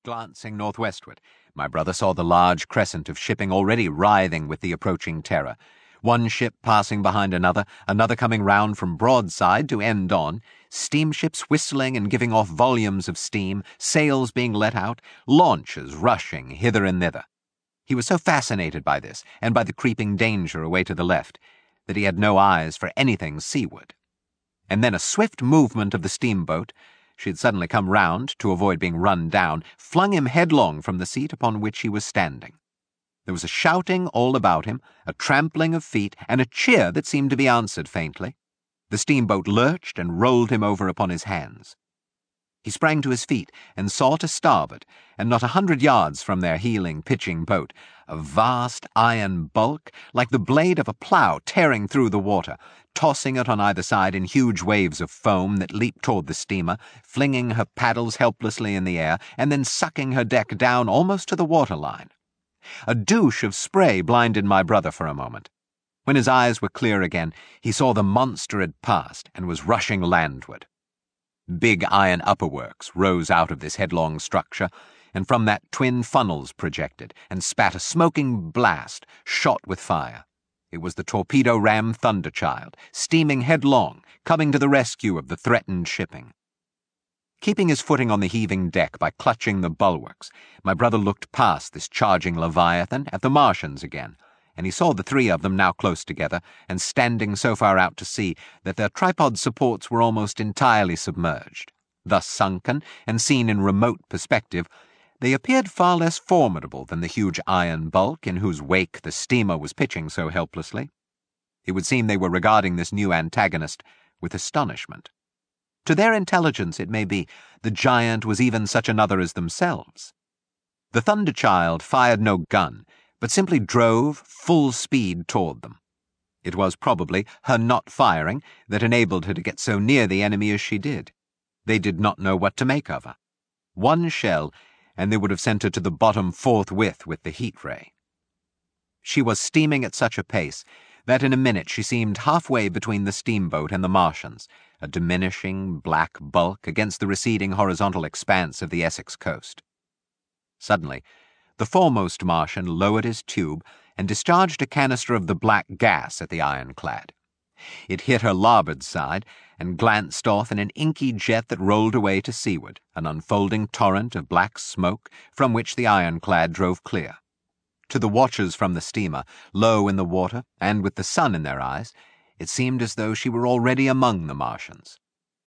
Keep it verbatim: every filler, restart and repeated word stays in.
Glancing northwestward, my brother saw the large crescent of shipping already writhing with the approaching terror. One ship passing behind another, another coming round from broadside to end on, steamships whistling and giving off volumes of steam, sails being let out, launches rushing hither and thither. He was so fascinated by this, and by the creeping danger away to the left, that he had no eyes for anything seaward. And then a swift movement of the steamboat, she had suddenly come round to avoid being run down, flung him headlong from the seat upon which he was standing. There was a shouting all about him, a trampling of feet, and a cheer that seemed to be answered faintly. The steamboat lurched and rolled him over upon his hands. He sprang to his feet and saw to starboard, and not a hundred yards from their heeling, pitching boat, a vast iron bulk, like the blade of a plough tearing through the water, tossing it on either side in huge waves of foam that leaped toward the steamer, flinging her paddles helplessly in the air, and then sucking her deck down almost to the waterline. A douche of spray blinded my brother for a moment. When his eyes were clear again, he saw the monster had passed and was rushing landward. Big iron upperworks rose out of this headlong structure, and from that twin funnels projected and spat a smoking blast, shot with fire. It was the torpedo ram Thunderchild, steaming headlong, coming to the rescue of the threatened shipping. Keeping his footing on the heaving deck by clutching the bulwarks, my brother looked past this charging Leviathan at the Martians again, and he saw the three of them now close together and standing so far out to sea that their tripod supports were almost entirely submerged. Thus sunken and seen in remote perspective, they appeared far less formidable than the huge iron bulk in whose wake the steamer was pitching so helplessly. It would seem they were regarding this new antagonist with astonishment. To their intelligence, it may be, the giant was even such another as themselves. The Thunderchild fired no gun, but simply drove full speed toward them. It was probably her not firing that enabled her to get so near the enemy as she did. They did not know what to make of her. One shell, and they would have sent her to the bottom forthwith with the heat ray. She was steaming at such a pace that in a minute she seemed halfway between the steamboat and the Martians, a diminishing black bulk against the receding horizontal expanse of the Essex coast. Suddenly, the foremost Martian lowered his tube and discharged a canister of the black gas at the ironclad. It hit her larboard side and glanced off in an inky jet that rolled away to seaward, an unfolding torrent of black smoke from which the ironclad drove clear. To the watchers from the steamer, low in the water and with the sun in their eyes, it seemed as though she were already among the Martians.